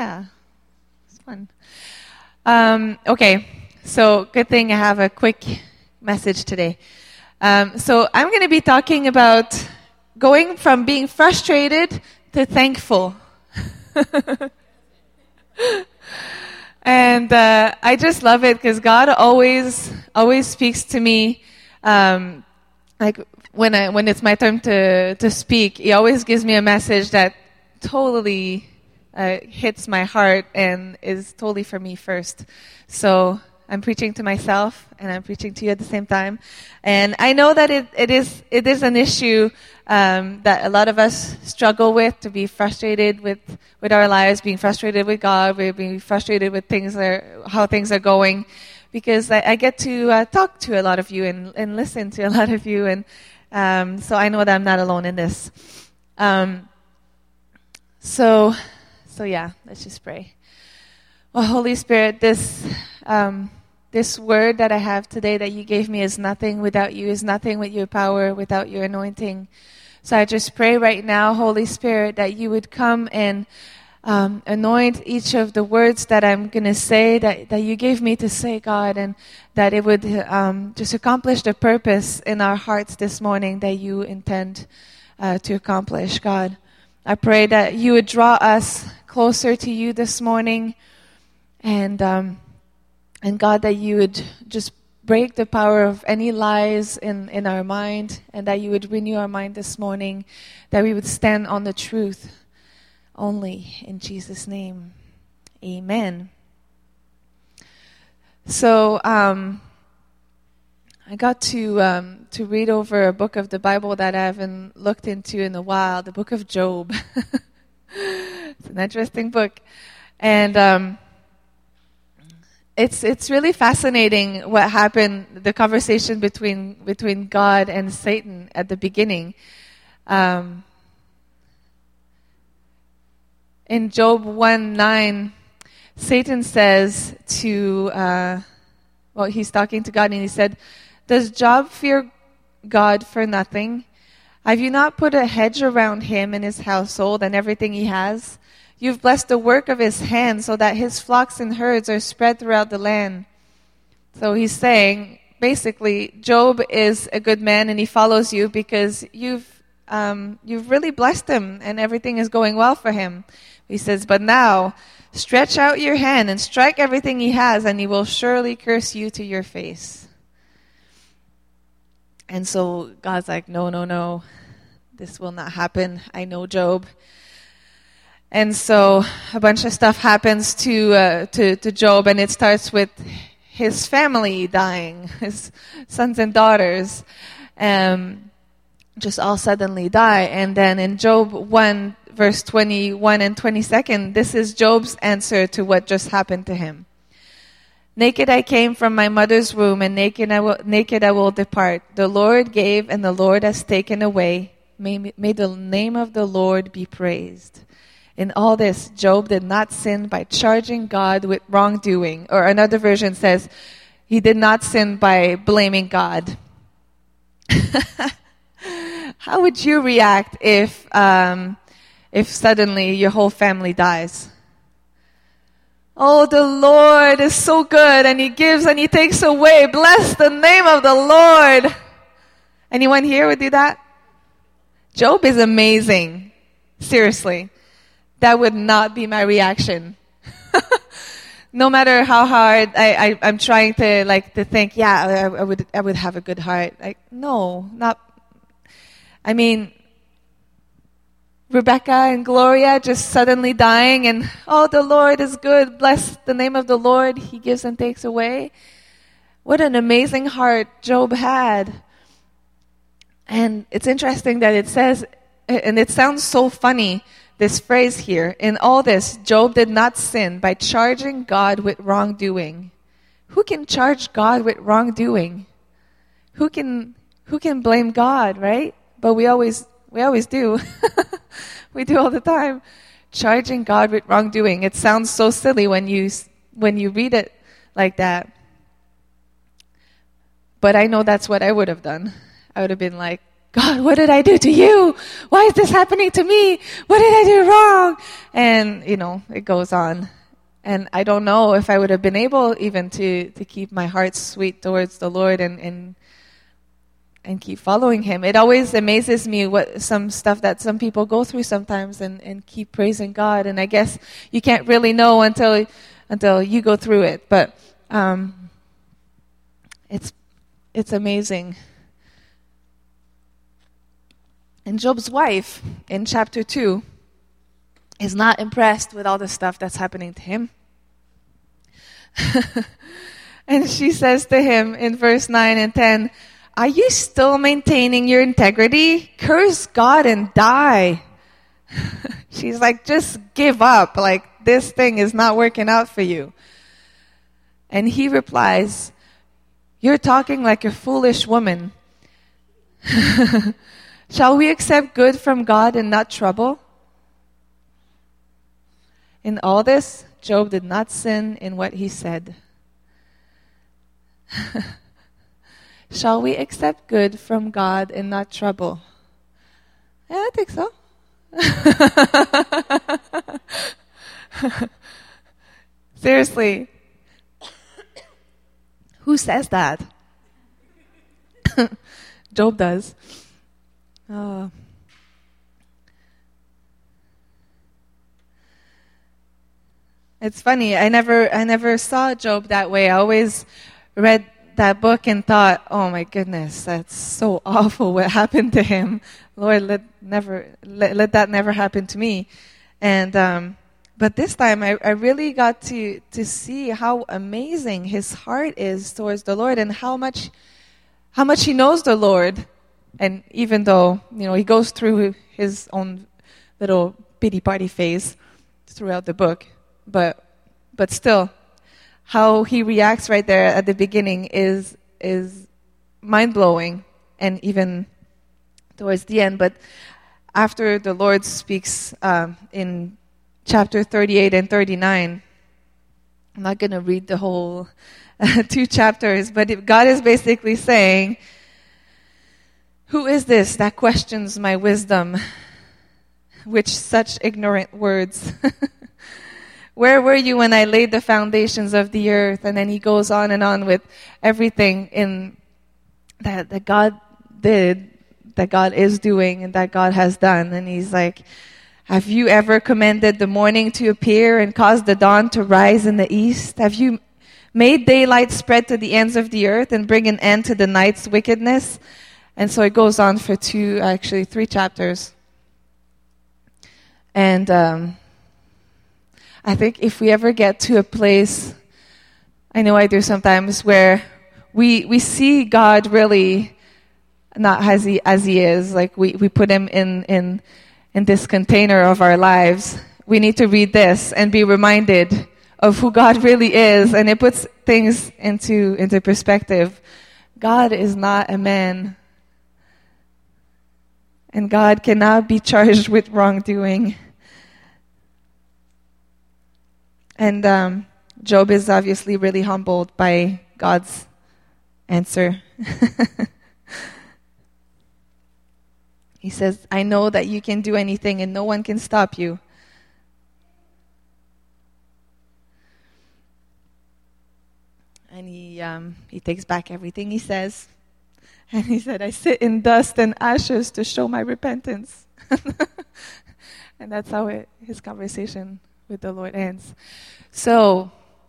Yeah, it's fun. Okay, so good thing I have a quick message today. So I'm going to be talking about going from being frustrated to thankful. And I just love it because God always speaks to me. Like when it's my turn to speak, He always gives me a message that totally hits my heart and is totally for me first. So I'm preaching to myself and I'm preaching to you at the same time. And I know that it is an issue that a lot of us struggle with, to be frustrated with our lives, being frustrated with God, we're being frustrated with how things are going. Because I get to talk to a lot of you and listen to a lot of you. And so I know that I'm not alone in this. So yeah, let's just pray. Well, Holy Spirit, this word that I have today that you gave me is nothing without you, is nothing with your power, without your anointing. So I just pray right now, Holy Spirit, that you would come and anoint each of the words that I'm going to say, that you gave me to say, God, and that it would just accomplish the purpose in our hearts this morning that you intend to accomplish, God. I pray that you would draw us closer to you this morning, and God, that you would just break the power of any lies in our mind, and that you would renew our mind this morning, that we would stand on the truth only, in Jesus' name. Amen. So I got to read over a book of the Bible that I haven't looked into in a while, the book of Job. It's an interesting book. And it's really fascinating what happened, the conversation between God and Satan at the beginning. In Job 1:9, Satan says he's talking to God, and he said, "Does Job fear God for nothing? Have you not put a hedge around him and his household and everything he has? You've blessed the work of his hands so that his flocks and herds are spread throughout the land." So he's saying, basically, Job is a good man and he follows you because you've really blessed him and everything is going well for him. He says, "But now, stretch out your hand and strike everything he has, and he will surely curse you to your face." And so God's like, no, this will not happen. I know Job. And so a bunch of stuff happens to Job, and it starts with his family dying, his sons and daughters, just all suddenly die. And then in Job 1, verse 21 and 22, this is Job's answer to what just happened to him. "Naked I came from my mother's womb, and naked I will depart. The Lord gave, and the Lord has taken away. May the name of the Lord be praised." In all this, Job did not sin by charging God with wrongdoing. Or another version says, he did not sin by blaming God. How would you react if suddenly your whole family dies? "Oh, the Lord is so good, and He gives and He takes away. Bless the name of the Lord." Anyone here would do that? Job is amazing. Seriously. That would not be my reaction. No matter how hard I'm trying to think, yeah, I would have a good heart. No, not. I mean, Rebecca and Gloria just suddenly dying, and "Oh, the Lord is good. Bless the name of the Lord. He gives and takes away." What an amazing heart Job had. And it's interesting that it says, and it sounds so funny, this phrase here, "In all this, Job did not sin by charging God with wrongdoing." Who can charge God with wrongdoing? Who can blame God, right? But we always do. We do all the time. Charging God with wrongdoing. It sounds so silly when you read it like that. But I know that's what I would have done. I would have been like, God, what did I do to you? Why is this happening to me? What did I do wrong? And, it goes on. And I don't know if I would have been able even to keep my heart sweet towards the Lord and keep following Him. It always amazes me what some stuff that some people go through sometimes and keep praising God. And I guess you can't really know until you go through it. But it's amazing. And Job's wife, in chapter 2, is not impressed with all the stuff that's happening to him. And she says to him in verse 9 and 10, "Are you still maintaining your integrity? Curse God and die." She's like, just give up. Like, this thing is not working out for you. And he replies, "You're talking like a foolish woman. Shall we accept good from God and not trouble?" In all this, Job did not sin in what he said. Shall we accept good from God and not trouble? Yeah, I think so. Seriously. Who says that? Job does. Oh. It's funny. I never saw Job that way. I always read that book and thought, "Oh my goodness, that's so awful what happened to him. Lord, let that never happen to me." And but this time I really got to see how amazing his heart is towards the Lord and how much he knows the Lord. And even though, he goes through his own little pity party phase throughout the book, but still, how he reacts right there at the beginning is mind-blowing, and even towards the end. But after the Lord speaks in chapter 38 and 39, I'm not going to read the whole 2 chapters, but God is basically saying, "Who is this that questions my wisdom? Which such ignorant words? Where were you when I laid the foundations of the earth?" And then he goes on and on with everything in that God did, that God is doing, and that God has done. And he's like, "Have you ever commanded the morning to appear and caused the dawn to rise in the east? Have you made daylight spread to the ends of the earth and bring an end to the night's wickedness?" And so it goes on for 3 chapters. And I think if we ever get to a place, I know I do sometimes, where we see God really not as he is, like we put him in this container of our lives, we need to read this and be reminded of who God really is, and it puts things into perspective. God is not a man. And God cannot be charged with wrongdoing. And Job is obviously really humbled by God's answer. He says, "I know that you can do anything and no one can stop you." And he takes back everything he says. And he said, "I sit in dust and ashes to show my repentance." And that's how his conversation with the Lord ends. So,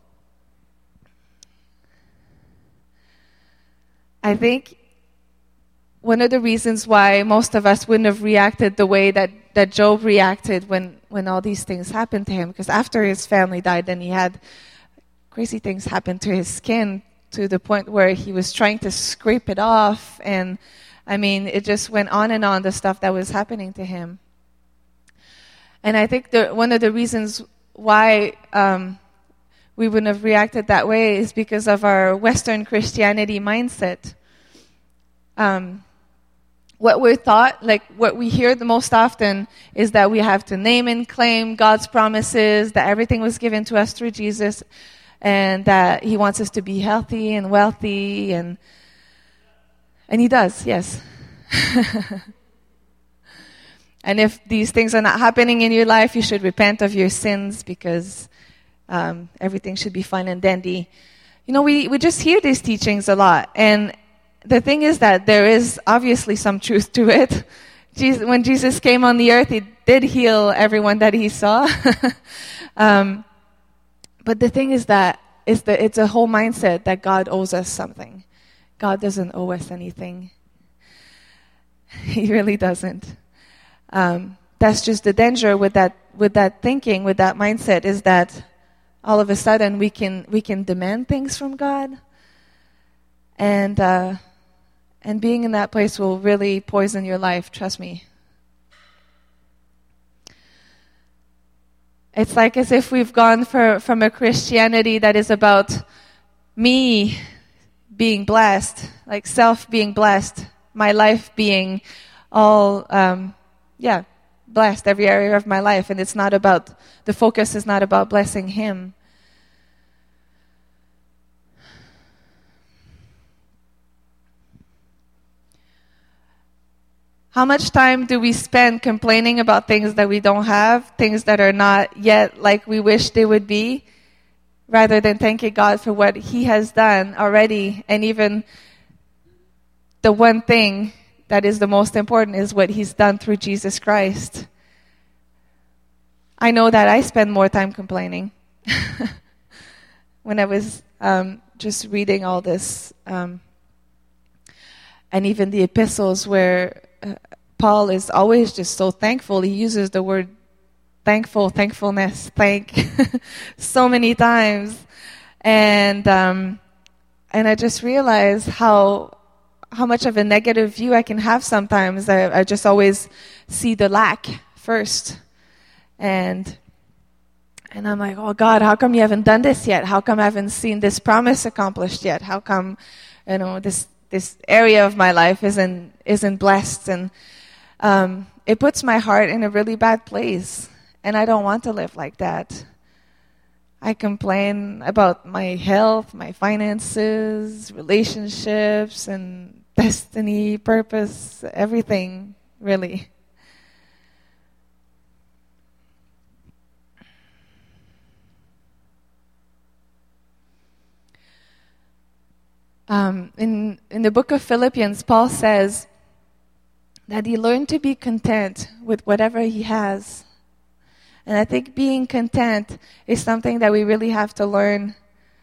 I think one of the reasons why most of us wouldn't have reacted the way that Job reacted when all these things happened to him, because after his family died, then he had crazy things happen to his skin, to the point where he was trying to scrape it off. And I mean, it just went on and on, the stuff that was happening to him. And I think one of the reasons why we wouldn't have reacted that way is because of our Western Christianity mindset. What we're taught, like what we hear the most often, is that we have to name and claim God's promises, that everything was given to us through Jesus, and that He wants us to be healthy and wealthy, and He does, yes. And if these things are not happening in your life, you should repent of your sins because everything should be fun and dandy. You know, we just hear these teachings a lot. And the thing is that there is obviously some truth to it. When Jesus came on the earth, he did heal everyone that he saw. But the thing is that it's a whole mindset that God owes us something. God doesn't owe us anything. He really doesn't. That's just the danger with that thinking, with that mindset, is that all of a sudden we can demand things from God, and being in that place will really poison your life. Trust me. It's like as if we've gone from a Christianity that is about me being blessed, like self being blessed, my life being all, blessed, every area of my life. And it's not about, the focus is not about blessing Him. How much time do we spend complaining about things that we don't have, things that are not yet like we wish they would be, rather than thanking God for what He has done already? And even the one thing that is the most important is what He's done through Jesus Christ. I know that I spend more time complaining. When I was just reading all this, and even the epistles where Paul is always just so thankful. He uses the word thankful, thankfulness, thank so many times. And I just realized how much of a negative view I can have sometimes. I just always see the lack first. And I'm like, oh God, how come you haven't done this yet? How come I haven't seen this promise accomplished yet? How come, this area of my life isn't blessed? And it puts my heart in a really bad place. And I don't want to live like that. I complain about my health, my finances, relationships, and destiny, purpose, everything, really. In the book of Philippians, Paul says that he learned to be content with whatever he has. And I think being content is something that we really have to learn.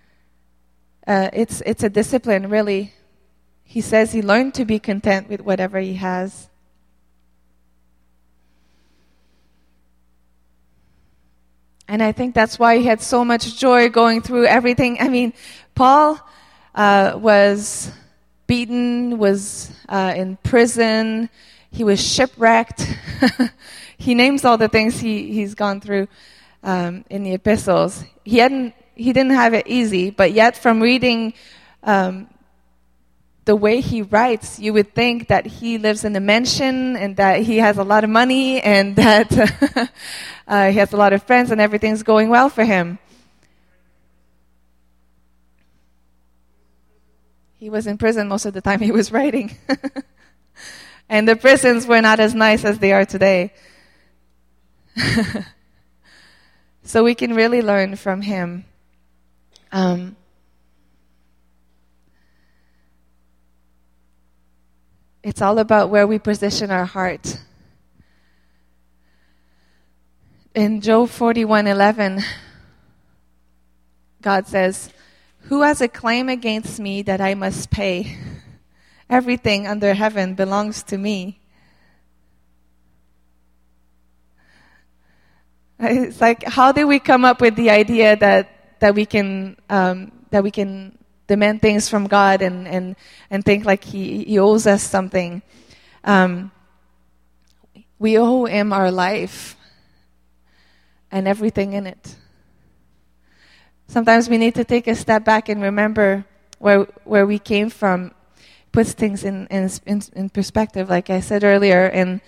It's a discipline, really. He says he learned to be content with whatever he has. And I think that's why he had so much joy going through everything. I mean, Paul was beaten, was in prison, he was shipwrecked. He names all the things he's gone through in the epistles. He didn't have it easy, but yet from reading the way he writes, you would think that he lives in a mansion and that he has a lot of money and that he has a lot of friends and everything's going well for him. He was in prison most of the time he was writing. And the prisons were not as nice as they are today. So we can really learn from him. It's all about where we position our heart. In Job 41:11, God says, "Who has a claim against me that I must pay? Everything under heaven belongs to me." It's like, how did we come up with the idea that we can demand things from God and think like He owes us something? We owe Him our life and everything in it. Sometimes we need to take a step back and remember where we came from. Puts things in perspective, like I said earlier. In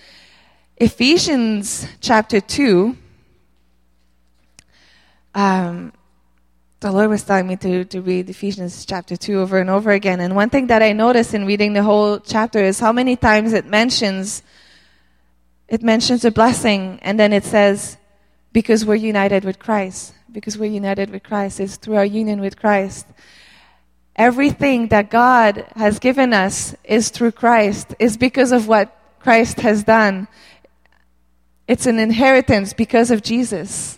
Ephesians chapter 2, the Lord was telling me to read Ephesians chapter 2 over and over again. And one thing that I noticed in reading the whole chapter is how many times it mentions a blessing, and then it says, because we're united with Christ. Because we're united with Christ. It's through our union with Christ. Everything that God has given us is through Christ. It's because of what Christ has done. It's an inheritance because of Jesus.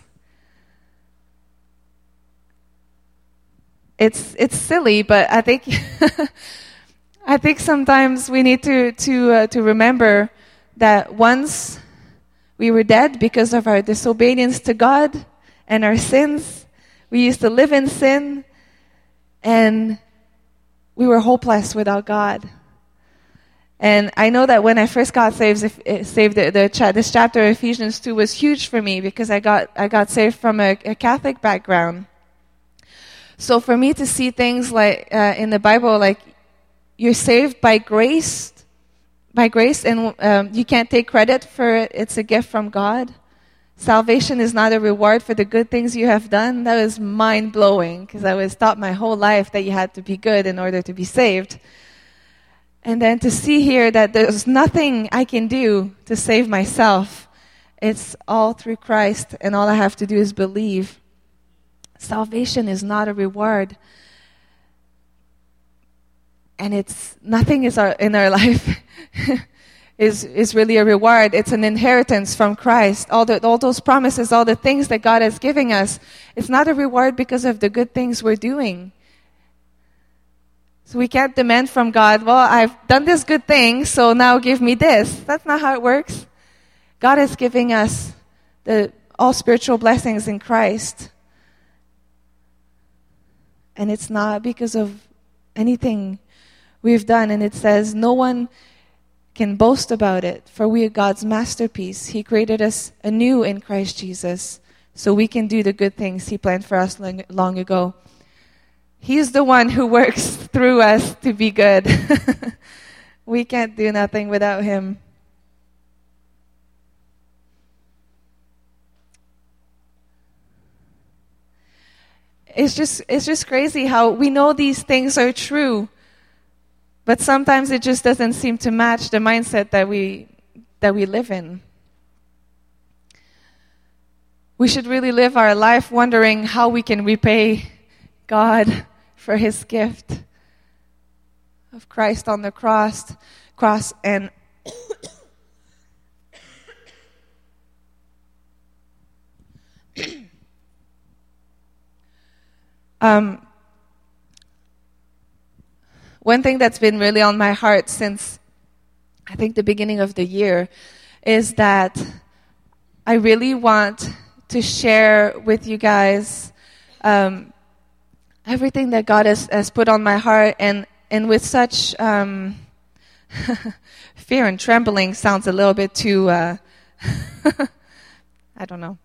It's silly, but I think I think sometimes we need to remember that once we were dead because of our disobedience to God and our sins. We used to live in sin, and we were hopeless without God. And I know that when I first got saved, this chapter of Ephesians 2 was huge for me because I got saved from a Catholic background. So for me to see things like in the Bible, like you're saved by grace, and you can't take credit for it. It's a gift from God. Salvation is not a reward for the good things you have done. That was mind-blowing because I was taught my whole life that you had to be good in order to be saved. And then to see here that there's nothing I can do to save myself. It's all through Christ, and all I have to do is believe. Salvation is not a reward. And nothing in our life is really a reward. It's an inheritance from Christ. All those promises, all the things that God is giving us, it's not a reward because of the good things we're doing. So we can't demand from God, well, I've done this good thing, so now give me this. That's not how it works. God is giving us all spiritual blessings in Christ. And it's not because of anything we've done. And it says, no one can boast about it, for we are God's masterpiece. He created us anew in Christ Jesus, so we can do the good things He planned for us long ago. He's the one who works through us to be good. We can't do nothing without Him. It's just crazy how we know these things are true, but sometimes it just doesn't seem to match the mindset that we live in. We should really live our life wondering how we can repay God for His gift of Christ on the cross and one thing that's been really on my heart since I think the beginning of the year is that I really want to share with you guys everything that God has put on my heart, and with such fear and trembling sounds a little bit too I don't know,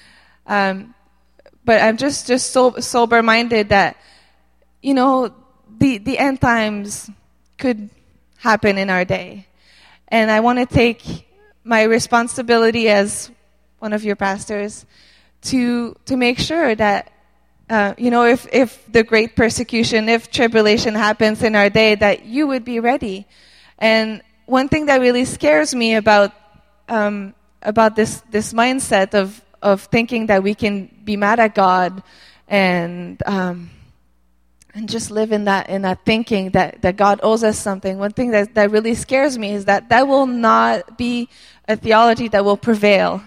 but I'm just so sober-minded that, you know, the end times could happen in our day. And I want to take my responsibility as one of your pastors to make sure that, if the great persecution, if tribulation happens in our day, that you would be ready. And one thing that really scares me about this mindset of thinking that we can be mad at God and just live in that thinking that God owes us something. One thing that really scares me is that will not be a theology that will prevail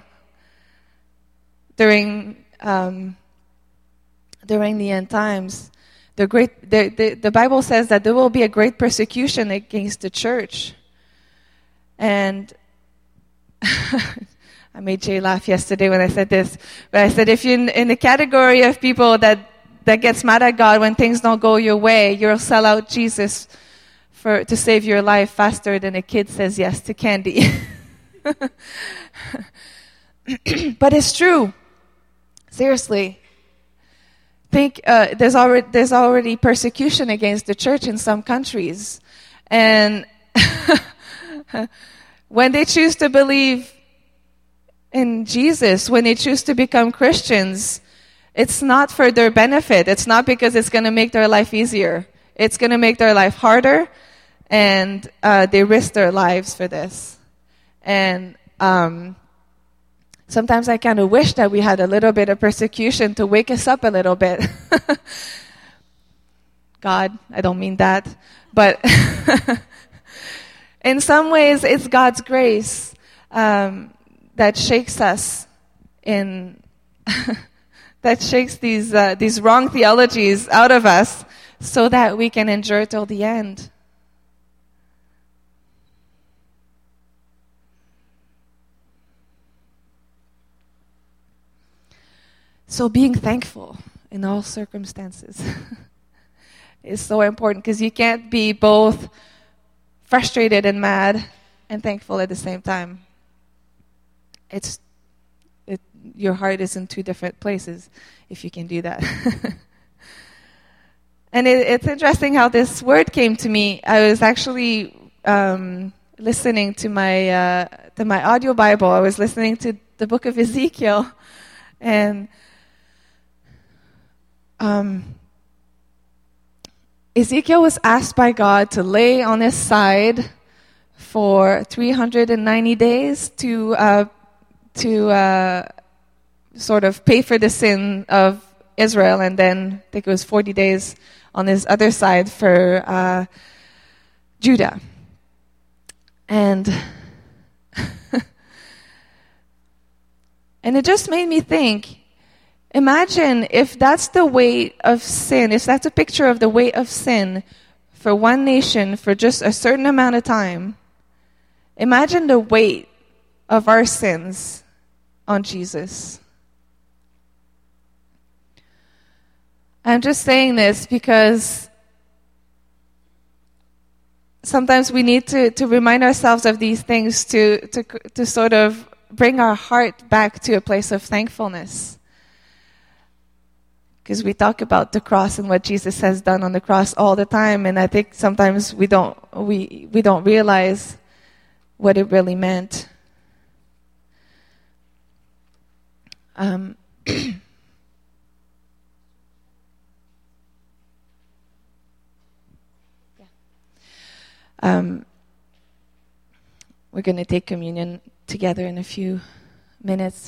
during the end times. The Bible says that there will be a great persecution against the church. And I made Jay laugh yesterday when I said this, but I said, if you're in the category of people that gets mad at God when things don't go your way, you'll sell out Jesus to save your life faster than a kid says yes to candy. But it's true. Seriously. Think there's already persecution against the church in some countries. And when they choose to believe in Jesus, when they choose to become Christians, It's not for their benefit. It's not because it's going to make their life easier. It's going to make their life harder, and they risk their lives for this. And sometimes I kind of wish that we had a little bit of persecution to wake us up a little bit. God, I don't mean that. But in some ways, it's God's grace that shakes us in, that shakes these wrong theologies out of us so that we can endure till the end. So being thankful in all circumstances is so important, because you can't be both frustrated and mad and thankful at the same time. Your heart is in two different places if you can do that. And it's interesting how this word came to me. I was actually listening to my audio Bible. I was listening to the book of Ezekiel, and Ezekiel was asked by God to lay on his side for 390 days to sort of pay for the sin of Israel, and then I think it was 40 days on his other side for Judah. And and it just made me think, imagine if that's the weight of sin, if that's a picture of the weight of sin for one nation for just a certain amount of time. Imagine the weight of our sins on Jesus. I'm just saying this because sometimes we need to remind ourselves of these things to sort of bring our heart back to a place of thankfulness. Because we talk about the cross and what Jesus has done on the cross all the time, and I think sometimes we don't realize what it really meant. We're going to take communion together in a few minutes.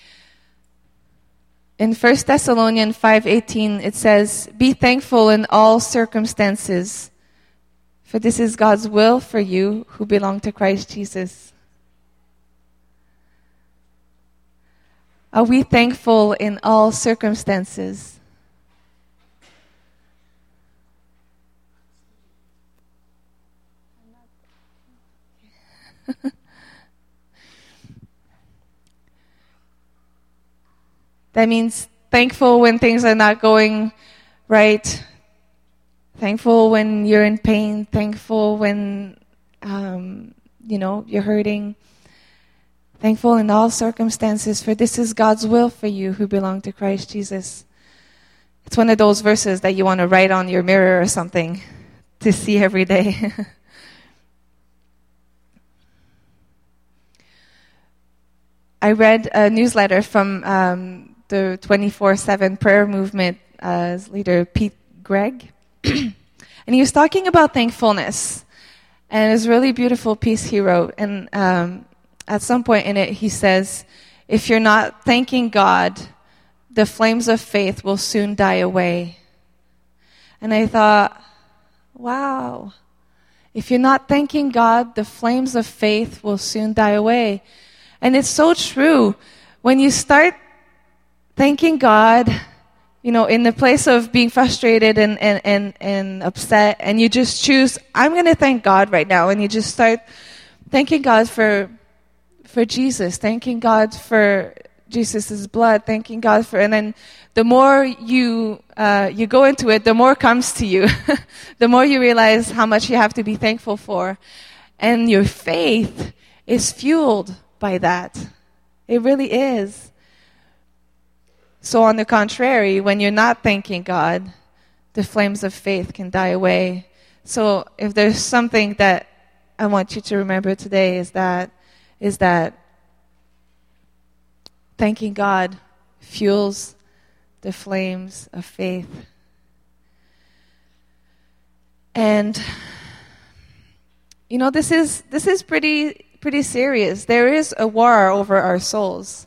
In 1 Thessalonians 5:18, it says, "Be thankful in all circumstances, for this is God's will for you who belong to Christ Jesus." Are we thankful in all circumstances? That means thankful when things are not going right. Thankful when you're in pain. Thankful when, you're hurting. Thankful in all circumstances, for this is God's will for you who belong to Christ Jesus. It's one of those verses that you want to write on your mirror or something to see every day. I read a newsletter from the 24/7 prayer movement leader, Pete Greig. And he was talking about thankfulness. And it was a really beautiful piece he wrote. And at some point in it, he says, if you're not thanking God, the flames of faith will soon die away. And I thought, wow. If you're not thanking God, the flames of faith will soon die away. And it's so true. When you start thanking God, in the place of being frustrated and upset, and you just choose, I'm going to thank God right now, and you just start thanking God for Jesus, thanking God for Jesus' blood, thanking God for, and then the more you go into it, the more comes to you. The more you realize how much you have to be thankful for. And your faith is fueled by that. It really is. So on the contrary, when you're not thanking God, the flames of faith can die away. So if there's something that I want you to remember today is that thanking God fuels the flames of faith. And this is pretty serious. There is a war over our souls.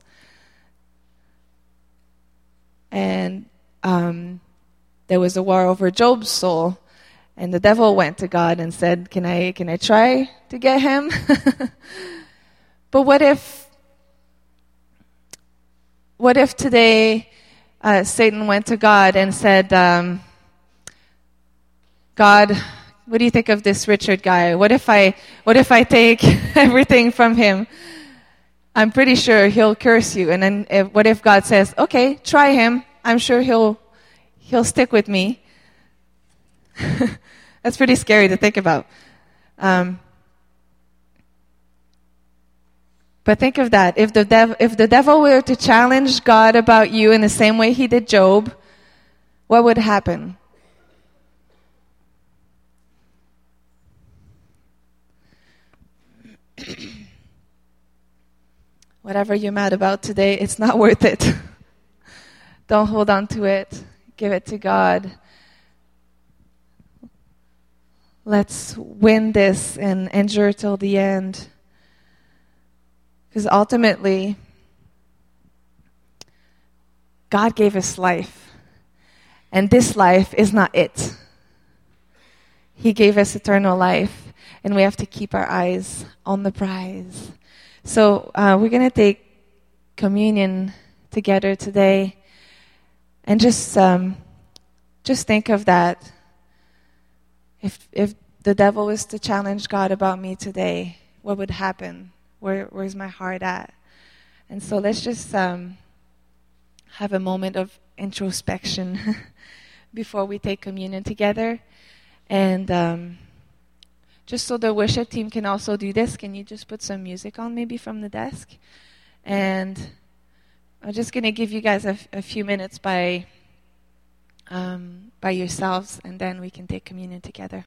And there was a war over Job's soul, and the devil went to God and said, "Can I try to get him?" But what if today Satan went to God and said, "God, what do you think of this Richard guy? What if I take everything from him? I'm pretty sure he'll curse you." And then what if God says, "Okay, try him. I'm sure he'll stick with me." That's pretty scary to think about. But think of that. If the devil were to challenge God about you in the same way he did Job, what would happen? Whatever you're mad about today, it's not worth it. Don't hold on to it. Give it to God. Let's win this and endure till the end. Because ultimately, God gave us life. And this life is not it. He gave us eternal life. And we have to keep our eyes on the prize. So we're going to take communion together today. And just think of that. If the devil was to challenge God about me today, what would happen? Where's my heart at? And so let's just have a moment of introspection before we take communion together. And just so the worship team can also do this, can you just put some music on maybe from the desk? And I'm just going to give you guys a few minutes by yourselves, and then we can take communion together.